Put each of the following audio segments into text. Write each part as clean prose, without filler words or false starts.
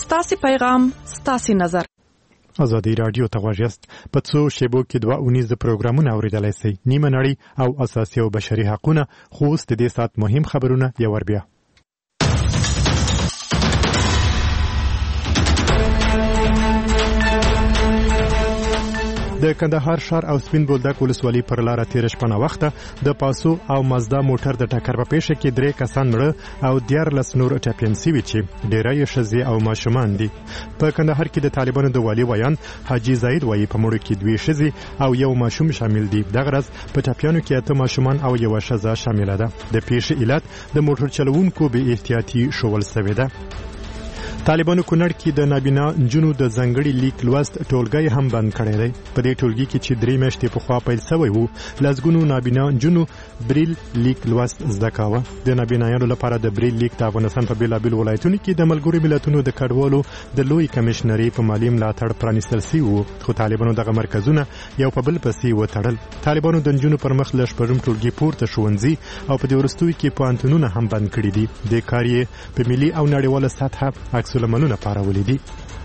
ستاسو پیغام، ستاسو نظر. ازادي رادیو ته غوږ یاست. په څو شیبو کې 2 اونیز پروګرامونه اوریدلای شئ. نیمه نړۍ او اساسي او بشري حقوقونه، خو اوس د دې سات مهم خبرونه یو ور بیا. د کندهار ښار او سپین بولدک ولسوالۍ پر لاره تیر شپه وخته د پاسو او مازدا موټر د ټکر په پیښه کې 3 کسان مړه او 14 نور ټپیان شوي چې ډیری ښځې او ماشومان دي. په کندهار کې د طالبانو د والي ویان حاجی زاید وایي په مړو کې 2 ښځې او یو ماشوم شامل دي. دغه ورځ په ټپیانو کې 8 ماشومان او یو ښځه شامل ده. د پیښې علت د موټر چلوونکو بې احتیاطي شول شوې ده. طالبانو کونړ کې د نابینا نجونو د ځنګړي لیک لوست ټولګي هم بند کړی دی. په دې ټولګي کې چې 3 میاشتې پخوا پیل شوی وو، لسګونو نابینا نجونو بریل لیک لوست زده کاوه. د نابینایانو لپاره د بریل لیک د افغانستان په بیلابیل ولایتونو کې د ملګرو ملتونو د کډوالو د لوی کمشنري په مالی ملاتړ پرانیستل شوي وو، خو طالبانو دغه مرکزونه یو په بل پسې وتړل. طالبانو د نجونو پر مخ له شپږم ټولګي پورته ښوونځي او په دې وروستیو کې پوهنتونونه هم بند کړي دي. د کار یې په ملي او نړیواله سطحه عکس العملونه پارولي دي.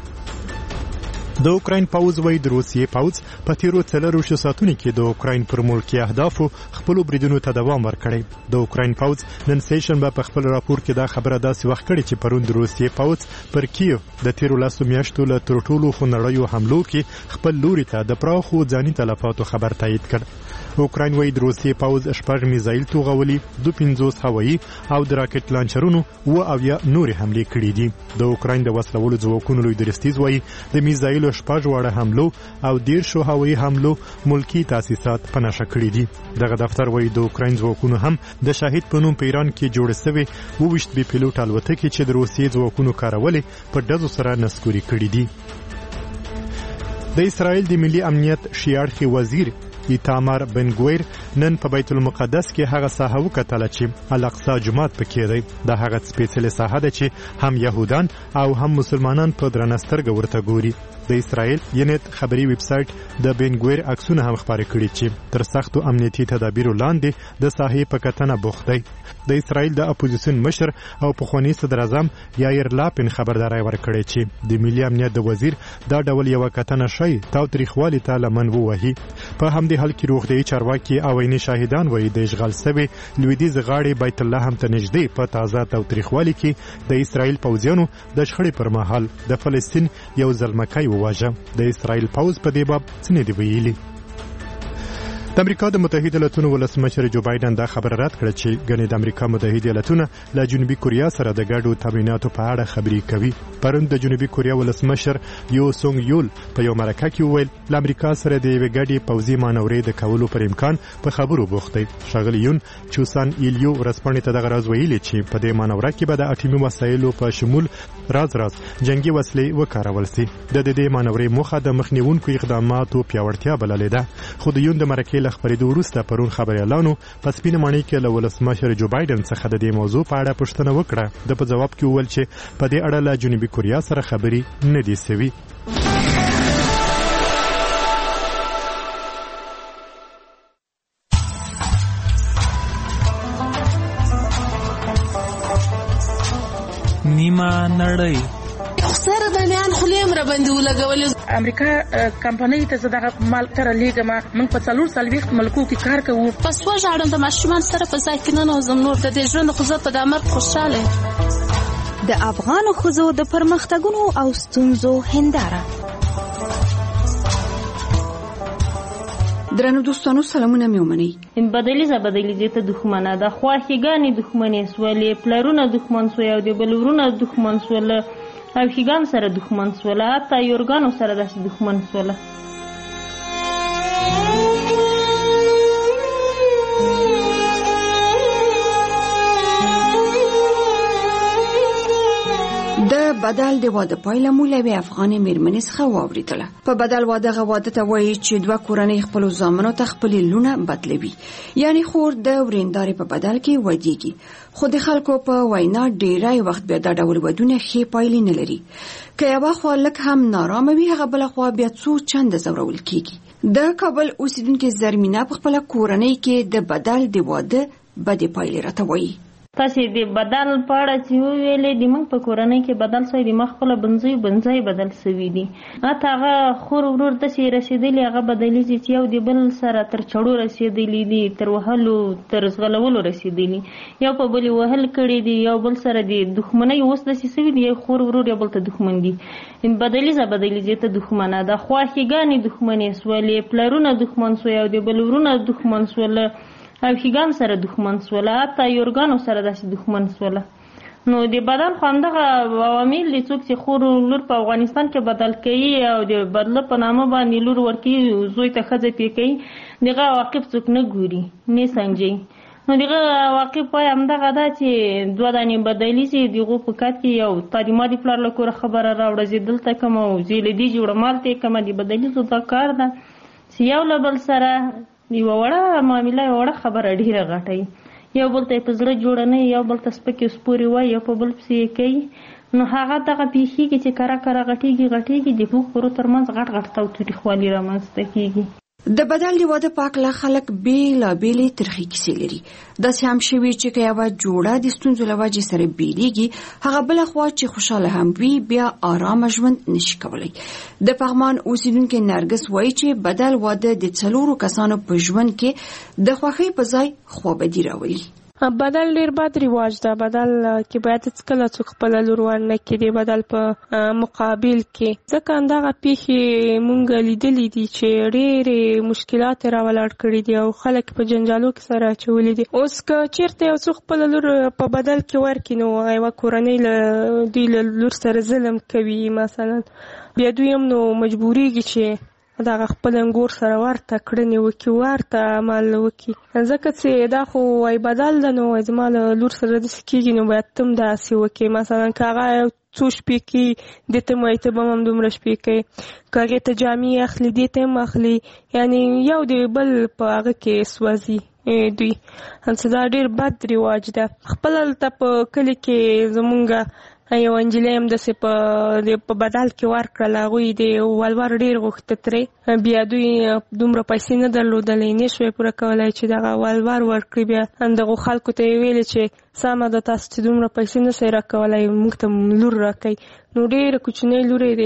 د اوکراین پوځ وایي د روسیې پوځ په تیرو 4 ساعتونو کې د اوکراین پر ملکي اهدافو خپل بریدونو ته دوام ورکړی. د اوکراین پوځ نن سیشنبه په خپل راپور کې دا خبره داسې وخت کړې چې پرون د روسیې پوځ پر کیو د تیرو 10 میاشتو له تر ټولو خونړیو حملو کې خپل لوري ته د پراخو ځاني تلفاتو خبر تایید کړ. اوکراین وایي د روسیې پوځ 8 میزایل توغولي، 250 هوایي او د راکټ لانچرونو او یا نورې حملې کړې دي. د اوکراین د وسلوالو ځواکونو لوی درستیز وایي د میزایلو 6 وړه حملو او 10 هوایي حملو ملکی تاسیسات په نشه کړې دي. دغه دفتر وایي د اوکراین ځواکونو هم د شاهد په نوم په ایران کې جوړ شوی 22 بي پیلوټ الوتکې چې د روسیې ځواکونو کارولې په ډزو سره نسکوري کړې دي. د اسرائیل د ملي امنیت شیاړخي وزیر ایتامار بن ګویر نن په بیت المقدس کې هغه ساحه وکتله چې الاقصی جومات پکې دی. دا هغه سپیڅلې ساحه ده چې هم یهودان او هم مسلمانان په درنه سترګه ورته ګوري. د اسرائیل ینت خبري ویب سټ د بن ګویر عکسونه هم خبرې کړي چې تر سختو امنیتي تدابیرو لاندې د ساحې په کتنه بوخت دی. د اسرائیل د اپوزیشن مشر او پخوانی صدر اعظم یایر لاپین خبرداري ورکړي چې د ملي امنیت د وزیر دا ډول یو کتنه شي تاوتریخوالي ته لمن ووهي. په همدې حال کې روغتيایي چارواکي او عیني شاهدان وایي د اشغال شوی لویدیځ غاړي بیت الله هم ته نږدې په تازه تاوتریخوالي کې د اسرائیل پوځیانو د شخړې پر مهال د فلسطین یو ځلمکای وواژه. د اسرائیل پوځ په دې باب څه نه دی ویلي. د امریکا د متحده ایالاتونو ولسمشر جو بایدن دا خبر رد کړ چې ګڼې د امریکا متحده ایالاتونه له جنوبي کوریا سره د ګډو تمریناتو په اړه خبرې کوي. پرون د جنوبي کوریا ولسمشر یو سونګ یول په یو مرکه کې وویل له امریکا سره د یوې ګډې پوځي مانورې د کولو پر امکان په خبرو بوخت دی. ښاغلی یون چوسان ایلیو ورځپاڼې ته دغه راز ویلي چې په دې مانوره کې به د اټومي وسایلو په شمول راز جنگي وسلې وکارول شي. د دې مانورې موخه د مخنیوونکو اقداماتو پیاوړتیا بللې ده. خو د یون د مرکې له خبرېدو وروسته پرون خبريالانو په سپینه ماڼۍ کې له ولسمشر جو بایدن څخه د دې موضوع په اړه پوښتنه وکړه. د په جواب کې وویل چې په دې اړه له جنوبي کوریا سره خبرې نه دي شوي. نیمه نړۍ سره د میان خلیم را باندې ولګول. امریکا کمپنۍ ته زداغه مال تر لیګه ما موږ په 4 ملکو کې کار کوو. پس وژاړم د ماشومان سره په ځای کې نه نوزم نور د دې ژوند خو زه په دامر خوشاله. د افغانو ښځو د پرمختګونو او ستونزو هنداره. درنو دوستانو سلامونه مې ومنئ. بدلی ته دښمنه ده، خواښیګانې دښمنې سولې، پلرونه دښمن سوی او د بلورونه دښمن سوله او ښیګان سره دښمن سوله، حتی یورګانو سره داسې دښمن سوله. د بدل د واده پایله مولوي افغاني میرمنې څخه واوریدله. په بدل واده واده ته وایي چې 2 کورنۍ خپل زامنو ته خپل لونه بدلوي، یعنی خور د ورینداري په بدل کې ودیږي. خو د خلکو په وینا ډیری وخت بیا دا ډول ودونه ښې پایلې نه لري. که یوه خوا لږ هم نارامه وي، هغه بله خوا بیا څو چنده ځورول کیږي. د کابل اوسیدونکې زرمینه په خپله کورنۍ کې د بدل د واده بدې پایلې راته وایي. تاسې د بدل په اړه چې وویلې د موږ په کورنۍ کې بدل سوی د ما خپله بنځای بدل سوي دي. حتی هغه خور ورور داسې رسېدلي هغه بدلیږي چې یو د بل سره تر چړو رسېدلي دي، تر وهلو تر ځغلولو رسېدلي، یو په بل وهل کړي دي، یو بل سره د دښمنۍ اوس داسې سوي دي، یو خور ورور یو بل ته دښمن دي. بدلیږي ته دښمنه ده، خواښېګانې دښمنې سولې، پلرونه دښمن سوی او د بل ورونه دښمن سوله او ښېګان سره دښمن سوله، حتی یورګانو سره داسې دښمن سوله. نو د بدل خو همدغه عوامل دي، څوک چې خور لور په افغانستان کې بدل کوي او د بدله په نامه باندې لور ورکوي، زوی ته ښځه پې کوي، دغه عواقب څوک نه ګوري نه سنجوي. نو دغه عواقب پای همدغه ده چې 2 دانې بدلیږي، د هغو په کار کې یو تا د ما د پلار له کوره خبره راوړه، زه دلته کوم او زه له دې جوړه مالته یې کومه. د بدلیزو دا کار ده چې یو له بل سره یوه وړه معامله یوه وړه خبره ډېره غټه وي، یو بل ته یې په زړه جوړه نه وي، یو بل ته سپکې سپورې وایي، یو په بل پسې یې کوي. نو هغه دغه پېښېږي چې کره غټېږي، د هغو خورو تر منځ غټ تاوتریخوالي رامنځته کېږي. د بدل د واده په اړه خلک بېلابېلې ترخې کیسې لري. داسې هم شوي چې که یوه جوړه د ستونزو له وجې سره بېلېږي، هغه بله خوا چې خوشحاله هم وي بیا آرامه ژوند نشي کولی. د پغمان اوسیدونکې نرګس وایي چې بدل واده د 4 کسانو په ژوند کې د خوښۍ په ځای خوابدي راولي. بدل ډیر بد رواج ده. بدل کې باید هیڅکله څوک خپله لور ورنه کړي بدل په مقابل کې، ځکه همدغه پیښې مونږ لیدلي دي چې ډېرې مشکلات راولاړ کړي دي او خلک په جنجالو کې سره اچولي دي. اوس که چېرته یو څوک خپله لور په بدل کې ورکړي، نو یوه کورنۍ دوی له لور سره ظلم کوي مثلا، بیا دوی هم نو مجبورېږي چې دغه خپل انګور سره ورته کړنې وکړي، ورته عمل وکړي، ځکه چې دا خو وای بدل ده، نو وای زما له لور سره داسې کېږي، نو باید ته هم داسې وکړي. مثلا که هغه څو شپې کې دې ته هم وایي ته به هم دومره شپې کوي، که هغې ته جامې اخلي دې ته هم اخلي، یعنې یو د بل په هغه کې سوځي دوی. دا ډېر بد رواج ده. خپله هلته په کلي کې زمونږ یو انجلۍ هم داسې په بدل کې ورکړل، هغوی د ولور ډېر غوښته ترې، بیا دوی دومره پیسې نه درلودلې، نه شوی پوره کولی چې دغه ولور ورکړي. بیا دغو خلکو ته یې ویلې چې سمه ده، تاسو چې دومره پیسې نه شئ راکولی، موږ ته لور راکوئ. نو ډېره کوچنۍ لور یې د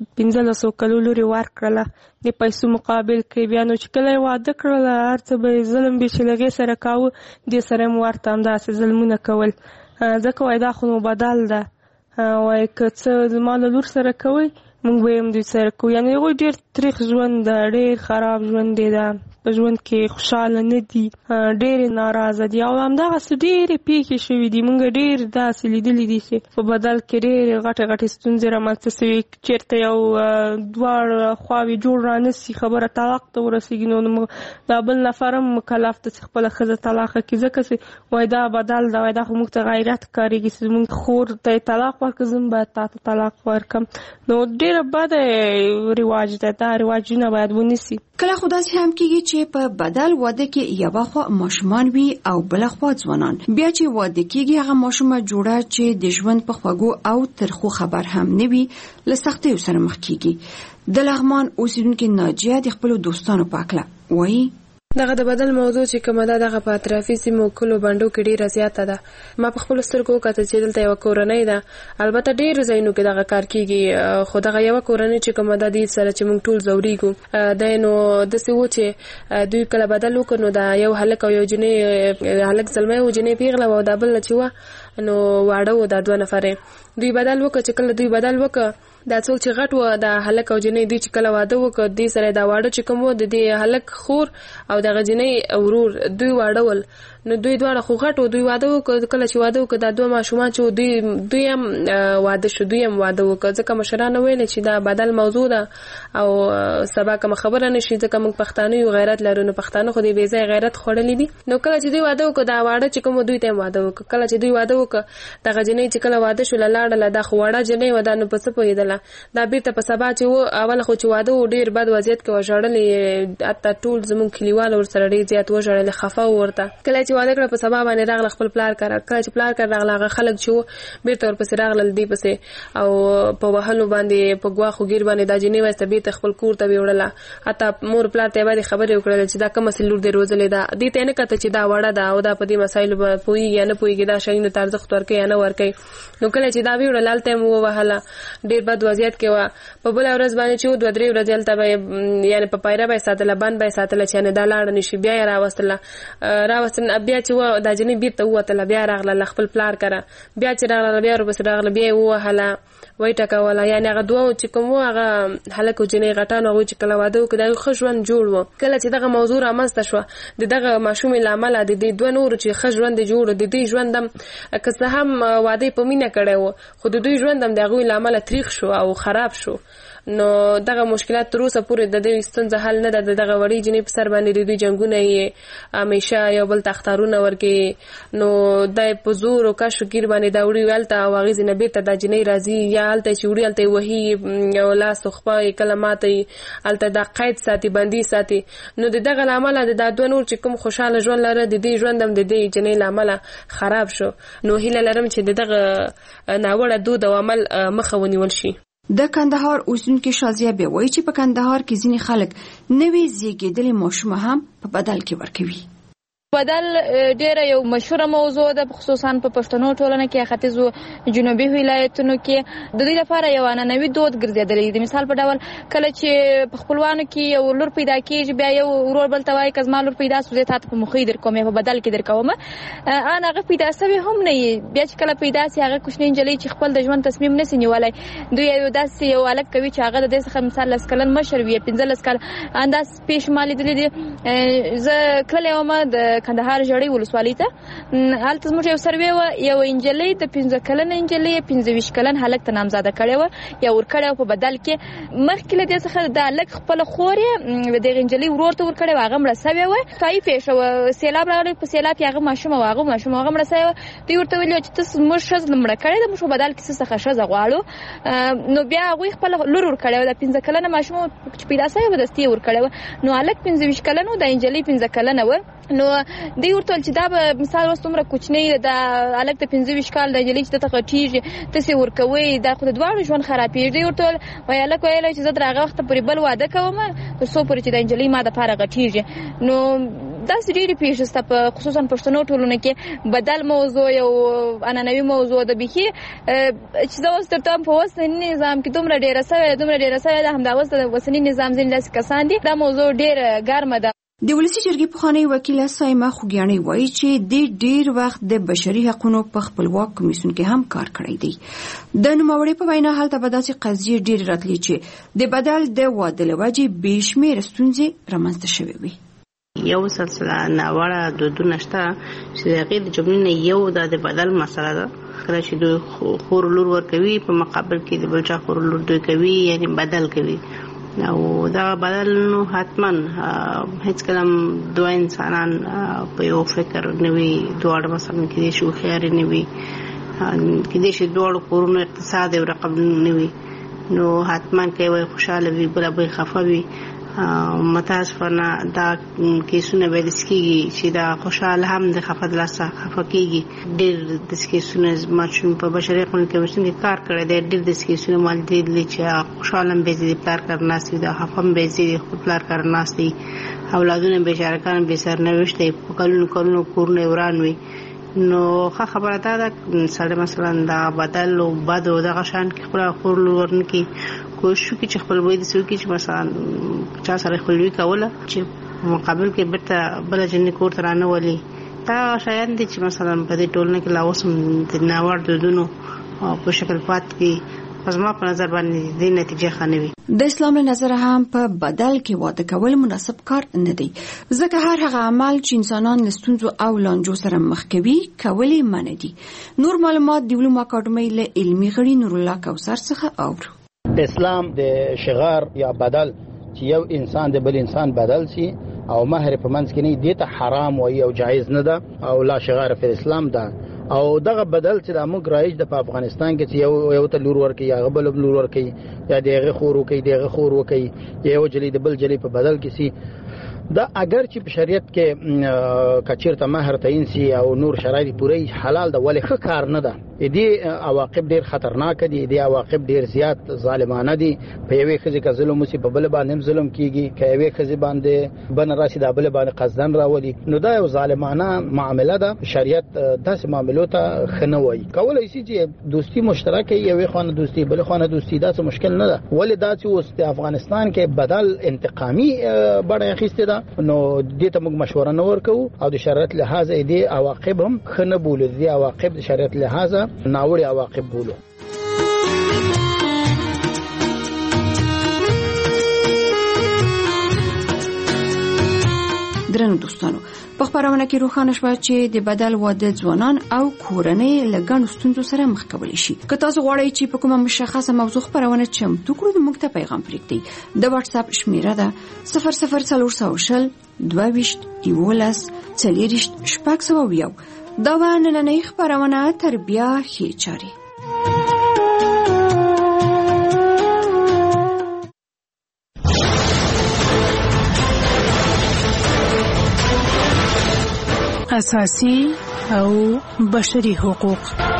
1500 کلو لور یې ورکړله د پیسو مقابل کې. بیا نو چې کله یې واده کړله، هر څه به یې ظلم به چې له هغې سره کاوه، دې سره هم ورته همداسې ظلمونه کول، ځکه وایي دا خو نو بدل ده، وایي که څه زما له لور سره کوئ موږ به یې هم دوی سره کوو. یعنې هغوی ډېر تریخ ژوند ده، ډېر خراب ژوند دی، ده په ژوند کې خوشحاله نه دي، ډېرې ناراضه دي. او همدغسې ډېرې پیښې شوي دي، موږ ډېر داسې لیدلي دي چې په بدل کې ډېرې غټې ستونزې رامنځته شوي. چېرته یو دواړه خواوې جوړ رانسي، خبره طلاق ته ورسېږي، نو دا بل نفر هم مکلف ده چې خپله ښځه طلاقه کړي، ځکه چې وایي دا بدل ده، وایي دا خو موږ ته غیرت ښکارېږي چې زموږ خور ته یې طلاق ورکړه، زه هم باید تا ته طلاق ورکړم. نو ډېره بده رواج ده، دا رواجونه باید ونیسي. کله خو داسې هم کېږي چې په بدل واده کې یوه خوا ماشومان وي او بله خوا ځوانان. بیا چې واده کېږي، هغه ماشومه جوړه چې د ژوند په خوږو او ترخو خبر هم نه وي، له سختیو سره مخ کېږي. د لغمان اوسیدونکې ناجیه د خپلو دوستانو په هکله وایي دغه د بدل موضوع چې کومه ده، دغه په اطرافي سیمو کلو بنډو کې ډیره زیاته ده. ما په خپلو سترګو وکتل چې دلته یوه کورنۍ ده، البته ډېرو ځایونو کې دغه کار کېږي، خو دغه یوه کورنۍ چې کومه ده، دې سره چې موږ ټول ځورېږو، دی نو داسې و چې دوی کله بدل وکړ، نو دا یو هلک او یو جنۍ، هلک زلمی و، جنۍ پیغله وه، او دا بله چې وه نو واړه و، دا 2 نفره دوی بدل وکړ. چې کله دوی بدل وکړ، دا څوک چې غټ و، دا هلک او جنۍ، دوی چې کله واده وکړ، دې سره دا واړه چې کوم و، د دې هلک خور او دغه جنۍ ورور، دوی واړه ول. نو دوی دواړه خو غټ و، دوی واده وکړ. کله چې واده وکړ، دا 2 ماشومان چې دوی هم واده شو، دوی هم واده وکړ، ځکه مشرانو ویل چې دا بدل موضوع ده او سبا کومه خبره نشي، ځکه موږ پښتانه یو، غیرت لرو، نو پښتانه خو دې بې ځایه غیرت خوړلی دي. نو کله چې دوی واده وکړ، دا واړه چې کوم دوی ته هم واده وکړ. کله چې دوی واده وکړ، دغه جنۍ چې کله واده شوله لاړله، دا خو وړه جنۍ وه، دا نو په څه پوهېدله، دا بیرته په سبا چې و، اوله خو چې واده و ډېر بد وضعیت کې وژړلې، حتی ټول زموږ کلیوال ورسره ډېر زیات وژړلې، خفه و ورته. کله چې چې واده کړ په سبا باندې راغله خپل پلار کړه کله چې پلار کړه راغله خلک چې بیرته ورپسې راغله دی پسې او په وهلو باندې په غواخو ګیر باندې د جنې واسطه بیت خپل کور ته وړله حتی مور پلار ته باندې خبرې وکړه چې دا کوم سلور دی روزلې دا دې ته نه کته چې دا وړه دا او دا په دې مسایل به پوي یا نه پويږي دا شینو ترځخت ورکې یا نه ورکې نو کله چې دا ویړه لالته مو وهله ډیر بد وضعیت کې و په بل ورځ باندې چې 2-3 ورځې تلته یعنی په پایره به ساتله باندې به ساتله چې نه دا لاړ نشي بیا راوستل بیا چې دا جنې بیرته وته بیا راغله خپل پلار کړه بیا چې راغله بیا ورپسې راغله بیا وهله وای ټکاوله یعنی هغه دوه چې کوم هغه هلکو جنې غټانو هغه چې کله واده وکړ خو ژوند جوړ و کله چې دغه موضوع رامنځته شو دغه ماشوم لامل د دې دوه نور چې خ ژوند جوړ د دې ژوندم که څه هم واده په مینه کړي وو خو د دوی ژوندم دغه لامل تاریخ شو او خراب شو نو دغه مشکلات تر اوسه پورې د دې ستونزه حل نه ده دغه وړي جنې په سر باندې د دوی جنگونه یې همیشه یو بل تختارونه ورکي نو د په زور او کشف گیر باندې دا وړي ولته او غیز نه بیرته د جنې راځي یا الته چې وړي الته وਹੀ یو لاس خپل کلمات الته د قید ساتي بندي ساتي نو دغه عمل د دوه نور چې کوم خوشاله ژوند لره د دې ژوندم د دې جنې عمل خراب شو نو هیله لرم چې دغه ناوړه دود او عمل مخه ونیول شي د کندهار اوسیدونکو شازیه به وایي چې په کندهار کې ځینې خلک نوې زیږیدلې ماشوم هم په بدل کې ورکوي بدل ډیره یو مشهوره موضوع ده خصوصا په پښتنو ټولنه کې ختیځو جنوبي ولایتونو کې د دوی لپاره یو عنعنوي دود ګرځېدلی د مثال په ډول کله چې په خپلوانو کې یو لور پیدا کیږي بیا یو ورور بل ته وایي کزما لور پیدا سوزه ته په مخې در کومه په بدل کې در کومه ان هغه پیدا سوي هم نه بیا چې کله پیدا سي هغه کوښنې انجلۍ چې خپل د ژوند تصمیم نسی نیولای دوی یو داسې یو الګ کوي چې هغه د دې څخه مثال لسکلن مشر وي 15 کال انداز پېښمالي دي زه کله ما د کندهار جړی ولسوالۍ ته حالت زموږ یو سروې و یو انجلۍ ته 15 کلن انجلۍ 15 کلن هلک ته نامزاده کړي و یا ور کړي په بدل کې مخکې له دې څخه د هلک خپل خورې د انجلۍ ورور ته ور کړي واغه مړ سوي و طایف شو سیلاب راغلی په سیلاب کې هغه ماشوم واغه مړ سوي دوی ورته ویل چې تاسو موږ شز لمړ کړي د موږ بدل کې څه خشه غواړو نو بیا هغه خپل لور ور کړي د 15 کلن ماشوم چې پیدا سوي و دستي ور کړي نو هلک 15 کلن د انجلۍ 15 کلن و نو دی ورته چې دا به مثال وستومره کوچنی د الګ ته 15 کال د جلی چې ته غټیږي تاسو ورکوي دا خو د دواړو ژوند خرابېږي دی ورته وای الګ ویل چې زه درغه وخت پرې بل واده کوم تر څو پرې چې د انجلی ما د پاره غټیږي نو دا سړي پیښه په خصوصا پښتنو ټولنه کې بدل موضوع یو عنعنوي موضوع د بيخي چې دا اوس ترته په وسنی نظام کې دومره ډیره سوي د همدا اوس د وسنی نظام ځین لاس کسان دي دا موضوع ډیر ګرمه ده د ولسی جرګې پخوانی وکیل سایمه خوګیانی وایي چې د ډیر وخت د بشري حقوقو په خپلواک کمیسیون کې هم کار کړی دی د نوموړي په وینا حالت په داسې قضیه ډیر راتلی چې د بدل د واده لوجې بشمیر ستونزې رامنځته شوې وي یو سلسله ناوړه دودونه شته چې د غیر جملې یو د بدل مسله ده کله چې دوی خور لور ورکوي په مقابل کې د بل چا خور لور دوی کوي یعنی بدل کوي او دا بدل نو حتما هیڅ کلم دوه انسانان په یو فکر نوي دوړ مثلا کې شو خیر نوي کې دې دوړ کورونو اقتصاد او رقم نوي نو حتما کوي خوشاله وي بل به خفه وي متاسفانه دا کیسونه به د سکیږي چې دا خوشاله هم د خفه دلاسه خفه کیږي ډېر د کیسونه ماشوم په بشري قانون کې مشن کار کړی دی ډېر د کیسونه مال دي چې خوشاله به دي پلار کارناسي دا خفم به دي خپل پلار کارناسي اولادونه بشارکان به سرنوشت په کلونو کورونه ورانوي نو خبره ده سره مثلا دا بدل او بد او د غشان کې خپل خور لورن کې کوشش کوي چې خپل وې د سوي کې مثلا چا سره خپلوي کوله چې مقابل کې بیرته بل جن کور ترانه ولي دا شاید دي چې مثلا په دې ټولنه کې لاوسم د ناوړ دودونو په شکل پات کې پس ما په نظر باندې د نتیجه خنوي د اسلام له نظر هم په بدل کې واده کول مناسب کار نه دی ځکه هر هغه عمل چې انسانان له ستونزو او لانجو سره مخ کوي کولی منع دي نور معلومات د علومو اکاډمۍ له علمي غړي نور الله کوثر څخه اورو اسلام د شغار یا بدل چې یو انسان د بل انسان بدل شي او مہر په منځ کې نه دي ته حرام وي او جایز نه ده او لا شغار په اسلام ده او دغه بدل چې د موږ رایج د افغانستان کې چې یو ته لور ورکي یا غبل لور ورکي یا دغه خور ورکي یو جلی د بل جلی په بدل کې سي دا اگر چې په شریعت کې کچیرته مہر تعین سي او نور شرایط پوره حلال ده ولې ښه کار نه ده. دې عواقب ډیر خطرناک دي، دې عواقب ډیر زیات ظالمانه دي. په یوې خزي کې ظلم وسی په بل باندې ظلم کیږي، که یوې خزي باندې بن راشي د بل باندې قصدن راولي، نو دا یو ظالمانه معامله ده. شریعت داسې معاملو ته خنه وایي. کولای شي چې دوستی مشترکه یوې خانه دوستی بل خانه دوستی دا څه مشکل نه ده. ولې دا چې اوس د افغانستان کې بدل انتقامي بڼه اخیسته ده، نو دې ته موږ مشوره نه ورکو او د شریعت لحاظ دې عواقب هم خنه بولو. دې عواقب د شریعت لحاظ ناوړي عواقب بولو. درنو دوستانو، په خبرونه کې روښانه شوه چې د بدل واده ځوانان او کورنۍ له ګڼو ستونزو سره مخ کولی شي. که تاسو غواړئ چې په کومه مشخصه موضوع خبرونه چمتو کړو، د موږ ته پیغام پرېږدئ. د واتس اپ شمیره ده 0040 22 11 40 600. دا و نننۍ خبرونه تر بیا ښې چارې. اساسي او بشري حقوق.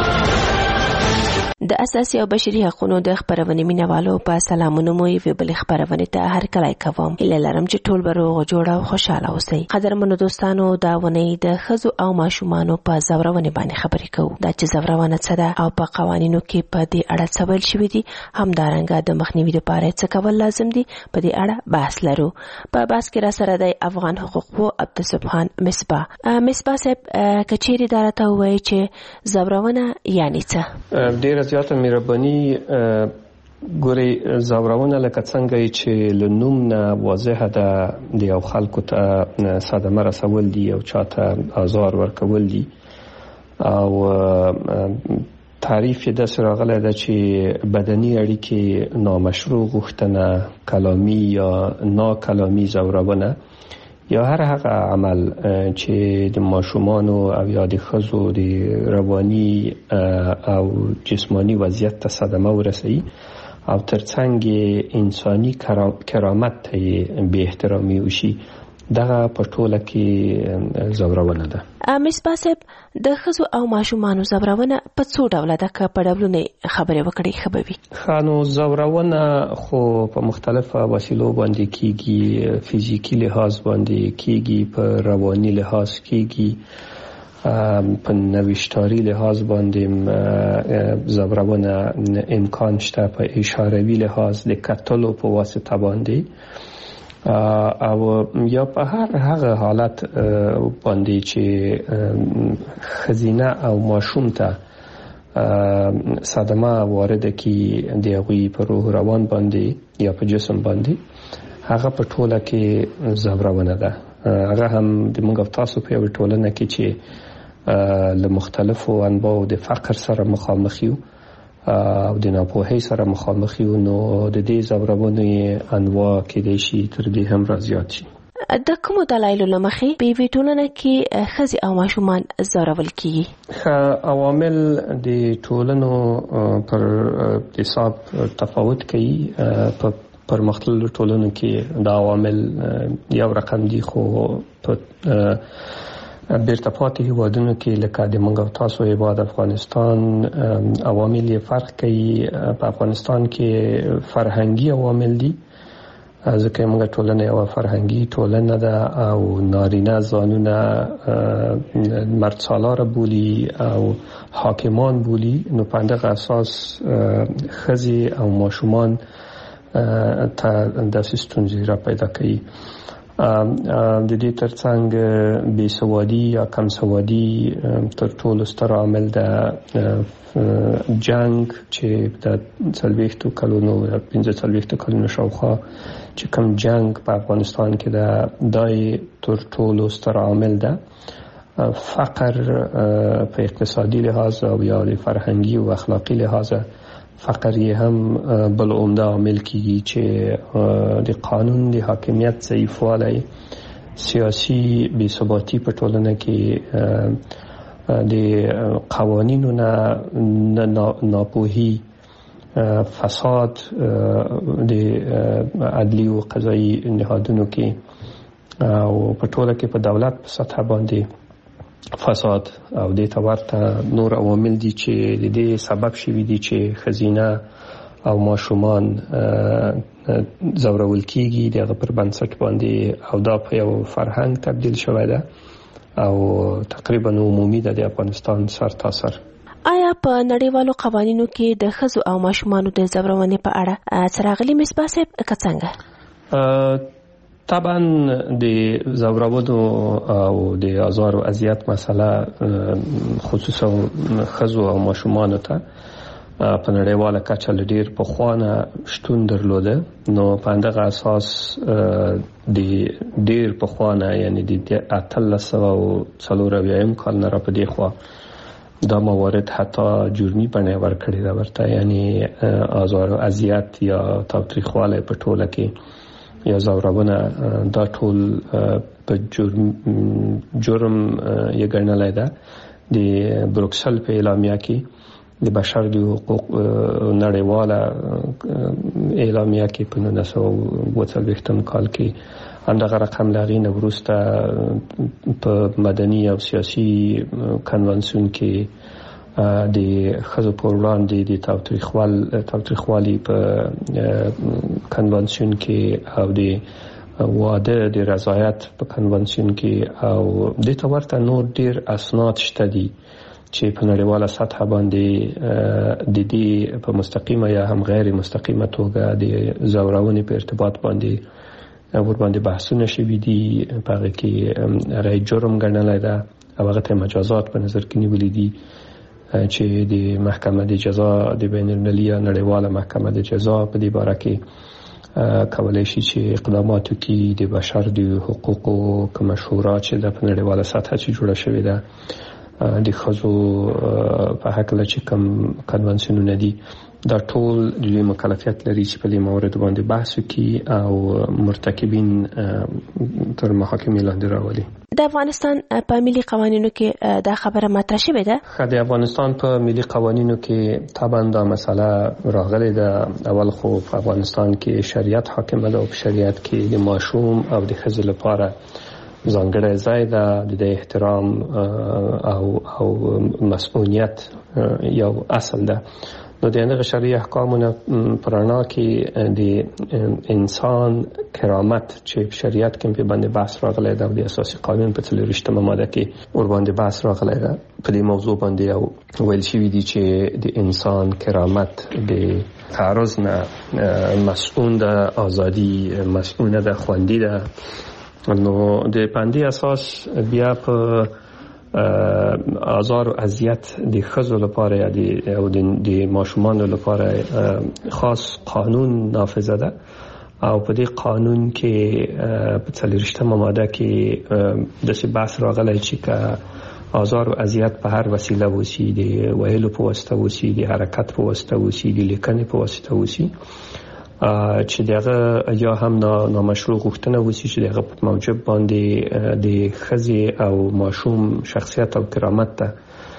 د اساسي او بشري حقوقو د خبرونې مینوالو په سلامونه مو یې بل خبرونه ته هر کله کوم. اله لرم چې ټول به روغ جوړ او خوشاله اوسئ. قدرمنو دوستانو، دا ونې د خزو او ماشومانو په زورونه باندې خبرې کوو. دا چې زورونه څه ده او په قوانینو کې په دې اړه څه ویل شوی دي، همدارنګه د مخنیوي لپاره څه کول لازم دي، په دې اړه بحث لرو. په بحث کې را سره د افغان حقوقو عبدالسبحان مصباح. مصباح صاحب، کچېری دارته وایي چې زورونه یعنی څه؟ ډېر زیاته مهرباني. ګوري، زورونه لکه څنګه چې لنوم نه واضحه ده، د یو خلکو ته صدمه رسول دي او چاته آزار ورکول دي، او تعریف یې داسې راغلی ده چې بدني اړیکې، نامشروع غوښتنه، کلامي یا ناکلامي زورونه یا هر هغه عمل چې د ماشومانو او یا د ښځو د رواني او جسمانی وضعیت ته صدمه ورسوي او ترڅنګ انساني کرامت ته بې احترامي وشي، دغه په ټوله کې زورونه ده. مصباح صاحب، د ښځو او ماشومانو زورونه په څو ډوله ده؟ که په ډولونه خبرې وکړئ ښه به وي. نو زورونه خو په مختلفه وسیلو باندې کیږي. فزیکی لحاظ باندې کیږي، په رواني لحاظ کیږي، په نوښتاري لحاظ باندې زورونه امکان شته، په اشاروي لحاظ د کتلو په واسطه باندې، او یا په هر هغه حالت باندې چې خزینه او ماشوم ته صدمه وارده کی د هغوی په روح روان باندې یا په جسم باندې، هغه په ټوله کې زورونه ده. هغه هم د موږ تاسو په یو ټولنه کې چې له مختلفو انواعو د فقر سره مخامخ یو او د ناپوهۍ سره مخامخ یو، نو د دې زورونې انواع کېدای شي تر دې هم زیات شي. د کومو دلایلو له مخې په یوې ټولنه کې ښځې او ماشومان زورول کېږي؟ عوامل د ټولنو پر حساب تفاوت کوي. په پرمختللو ټولنو کې دا عوامل یو رقم دي، خو په بیرته پاتې هیوادونو کې لکه د موږ او تاسو هیواد افغانستان عوامل یې فرق کوي. په افغانستان کې فرهنګي عوامل دي، ځکه موږ ټولنه یو فرهنګي ټولنه ده او نارینه ځانونه مرد سالار بولي او حاکمان بولي، نو په دغه اساس ښځې او ماشومان ته داسې ستونزې را پیدا کوي. د دې ترڅنګ بې سوادي یا کم سوادي تر ټولو ستر عامل ده. جنگ چې د 40 کلونو یا 45 کلونو شاوخوا چې کم جنگ په افغانستان کې ده، دای تر ټولو ستر عامل ده. فقر په اقتصادي لحاظ او یا د فرهنګي او اخلاقی لحاظ فقر یې هم بل عمده عامل کیږي چې د قانون د حاکمیت ضعیفوالی، سیاسي بې ثباتي په ټولنه کې، د قوانینو نه ناپوهي، فساد د عدلی او قضایي نهادونو کې، او په ټوله کې په دولت په سطح باندې فساد او د تورته نور عوامل دي چې د دې سبب شوي دي چې خزینه او ماشومان زورول کیږي دغه پر بنسټ باندې او دا په یو فرهنګ تبدیل شوی ده او تقریبا عمومي ده د افغانستان سر تاسر. آیا په نړیوالو قوانینو کې د ښځو او ماشومانو د زورونې په اړه څه راغلي مصباح صاحب که څنګه؟ طبعا د زورونو او د آزار او اذیت مسله خصوصا ښځو او ماشومانو ته په نړیواله کچه ډیر پخوانه شتون درلوده. نو په دغه اساس د ډیر پخوانه یعنی د 1840 کال نه را پدې خوا دا موارد حتی جرمی بڼه ورکړی دا ورته یعنی آزار او اذیت یا تاوتریخواله په ټوله کې یا زورونه دا ټول په جرم یې ګڼلای ده. د بروکسل په اعلامیه کې د بشر د حقوق نړیواله اعلامیه کې په 1940 کال کې همدغه رقم لغې نه وروسته په مدني او سیاسي کنوانسیون کې د ښځو پر وړاندې د تاوتریخوالي په کنوانسیون کې او د واده د رضایت په کنوانسیون کې او د تورته نور ډیر اسناد شته دي چې په نړیواله سطح باندې د دې په مستقیمه یا هم غیر مستقیمه توګه د زورونې په ارتباط باندې ور باندې بحثونه شوي دي. په هغه کې هغه جرم ګڼلی ده او هغه ته مجازات په نظر کې نیولي دي چې د محکمه د جزا د بین المللي نړیواله محکمه د جزا په دې باره کې کولای شي چې اقدامات وکړي. د بشر د حقوقو کومه شورا چې د په نړیواله سطح چې جوړه شوې ده د ښځو په هکله چې کوم کنوانسیونونه دي دا ټول د مکلفیت لري چې په دې موارد باندې بحث وکړي او مرتکبین تر محاکمې لاندې راولي. د افغانستان په ملي قوانینو کې دا خبره مطرح شوې ده؟ د افغانستان په ملي قوانینو کې طبعا دا مسله راغلې ده. اول خو په افغانستان کې شریعت حاکم ده او په شریعت کې د ماشوم او د ښځې لپاره ځانګړی ځای ده. د احترام او مسؤلیت یو اصل ده. نو د هغه شرعي احکامونو پرانا کې د انسان کرامت چې شریعت کې په باندې بحث راغلی ده او د اساسي قانون په 43مه ماده کې ور باندې بحث راغلی ده. په دې موضوع باندې او ویل شوی دي چې د انسان کرامت د تعرض نه مسؤول ده، ازادي مسؤول ده، خوندي ده. نو د پاندې اساس بیا په آزار او اذیت د ښځو لپاره او د ماشومانو لپاره خاص قانون نافذ ده او په دې قانون کې په 43مه ماده کې د بحث راغلی چې که آزار او اذیت په هر وسیله وسی، د ویلو په واسطه وسی، د حرکت په واسطه وسی، د لیکنې په واسطه وسی، چې دغه یا هم نامشروع غوښتنه وسی چې دغه په موجب باندې د ښځې او ماشوم شخصیت او کرامت ته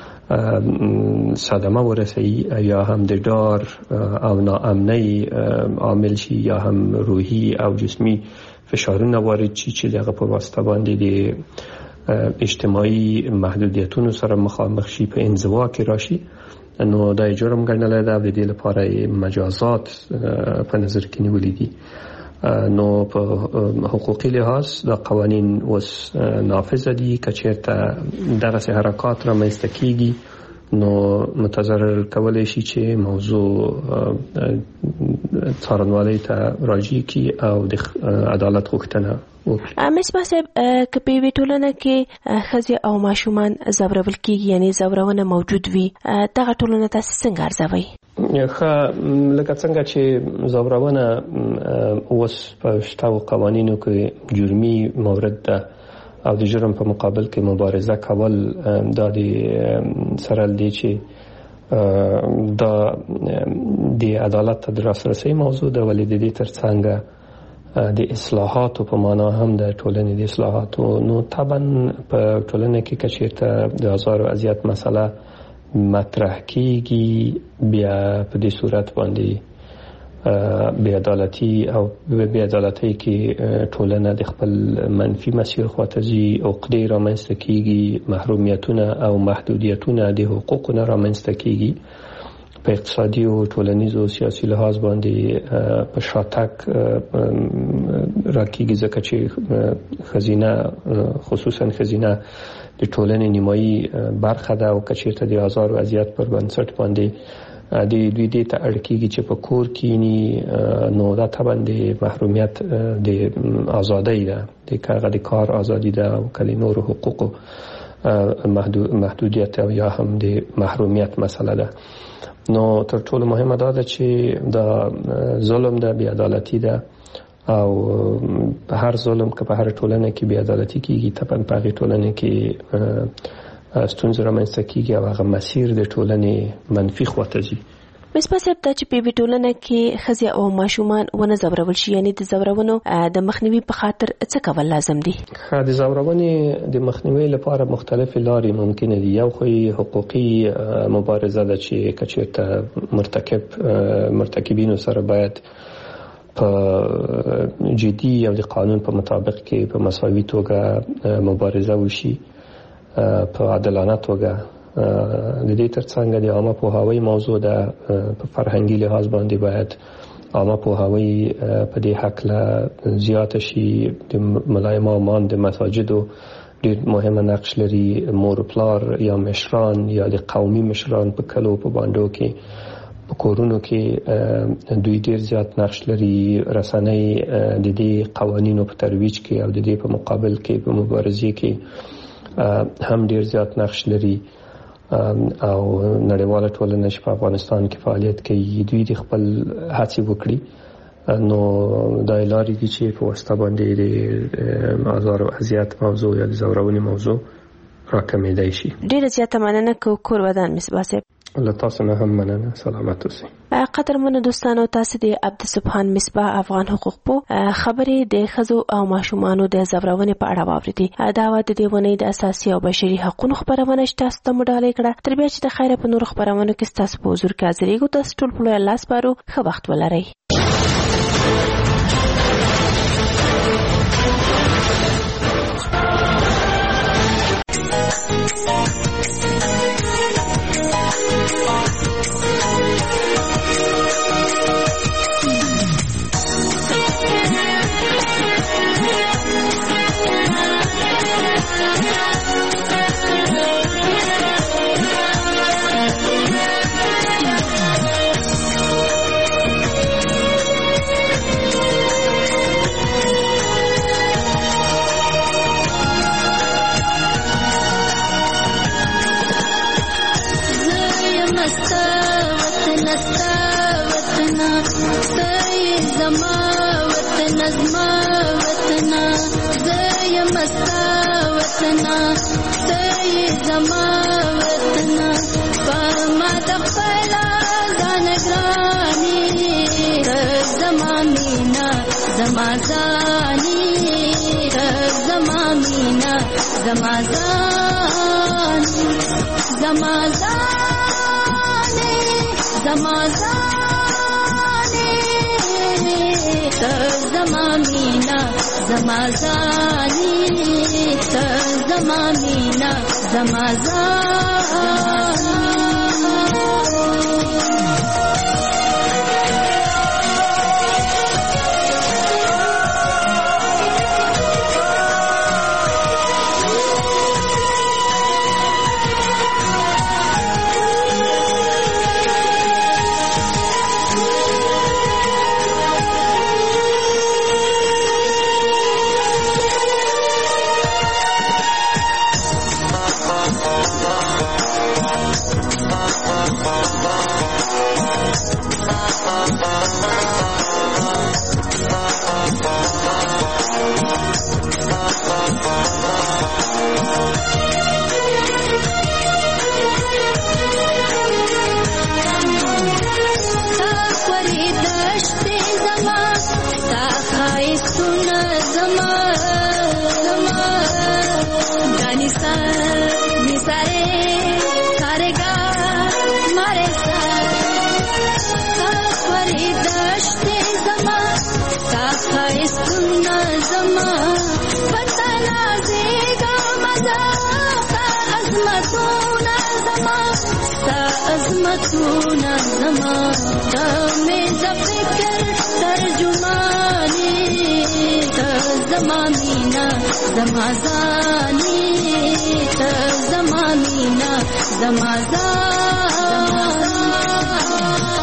صدمه ورسوي یا هم د ډار او ناامنۍ عامل شي یا هم روحي او جسمي فشارونه وارد شي چې دغه په واسطه باندې د اجتماعي محدودیتونو سره مخامخ شي، په انزوا کې راشي. نو دا جرم ګڼلی ده او د دې لپاره مجازات په نظر کې نیولي دي. نو په حقوقي لحاظ دا قوانین اوس نافذ دي. که چېرته دغسې حرکات رامنځته کېږي نو متضرر کولی شي چې موضوع څارنوالۍ ته راجع کړي او د عدالت غوښتنه وکړي. مصباح صاحب، که په یوې ټولنه کې ښځې او ماشومان ځورول کېږي یعنې ځورونه موجود وي، دغه ټولنه تاسې څنګه ارزوئ؟ ښه، لکه څنګه چې ځورونه اوس په شته قوانینو کې جرمي مورد ده او د جرم په مقابل کې مبارزه کول دا د سره دی چې دا د عدالت ته د لاسرسي موضوع ده، ولې د دې ترڅنګ د اصلاحاتو په معنا هم د ټولنې د اصلاحاتو. نو طبعا په ټولنه کې که چېرته د آزار او اذیت مسله مطرح کېږي، بیا په دې صورت باندې بې عدالتي او بې عدالتي کې ټولنه د خپل منفي مسیر خواته ځي، عقدې رامنځته کیږي، محرومیتونه او محدودیتونه د حقوقو نه رامنځته کیږي. په اقتصادي او ټولنیزو سیاسي لحاظ باندې په شاتګ راکېږي، ځکه چې خزینه خصوصا خزینه د ټولنې نیمایي برخه ده او که چېرته د آزار و اذیت پر بنسټ باندې د دوی دې ته اړ کېږي چې په کور کېني، نو دا طبعا د محرومیت د ازادۍ ده، د کار ازادي ده او کله نور حقوقو محدودیت او یا هم د محرومیت مسله ده. نو تر ټولو مهمه دا ده چې دا ظلم ده، بې عدالتي ده، او په هر ظلم که په هر ټولنه کې بې عدالتي کېږي طبعا په هغې ټولنه کې ستونزې رامنځته کېږي او هغه مسیر د ټولنې منفي خواته ځي. مصباح صاحب، دا چې په ټولنه کې ښځې او ماشومان ونه ځورول شي، یعنې د ځورونو د مخنیوي په خاطر څه کول لازم دي؟ د ځورونې د مخنیوي لپاره مختلفې لارې ممکنه دي. یو خو حقوقي مبارزه ده چې که چېرته مرتکبینو سره باید په جدي او د قانون په مطابق کې په مساوي توګه مبارزه وشي، په عادلانه توګه. د دې ترڅنګ د عامه پوهاوي موضوع ده، په فرهنګي لحاظ باندې باید عامه پوهاوي په دې حقله زیاته شي. د ملا امامان د مساجدو ډېر مهمه نقش لري، مور پلار یا مشران یا د قومي مشران په کلو په باندو کې په کورونو کې دوی ډېر زیات نقش لري. رسنۍ د دې قوانینو په ترویج کې او د دې په مقابل کې په مبارزې کې هم ډېر زیات نقش لري. او نړیواله ټولنه چې په افغانستان کې فعالیت کوي دوی د خپل هڅې وکړي، نو دا لارې دي چې په واسطه باندې د آزار او اذیت موضوع یا د ځورونې موضوع راکمېدای شي. ډېره زیاته مننه کور ودان مصباح صاحب. له تاسو نه هم مننه. سلامت اوسئ. قدرمنو دوستانو، تاسو د عبدالسبحان مصباح افغان حقوق پو خبرې د ښځو او ماشومانو د ځورونې په اړه واورېدې. دا د دې ونې د اساسي او بشري حقوقو خبرونه چې تاسو ته مو ډالۍ کړه. تر بیا چې د خیره په نورو خبرونو کې ستاسو په حضور کې حاضرېږو. تاسو ټول په لوی الله سپارو. ښه وخت ولرئ. راتونه زما مې د فکر ترجمانې ته زما مینا زما ځانې ته زما مینا زما ځان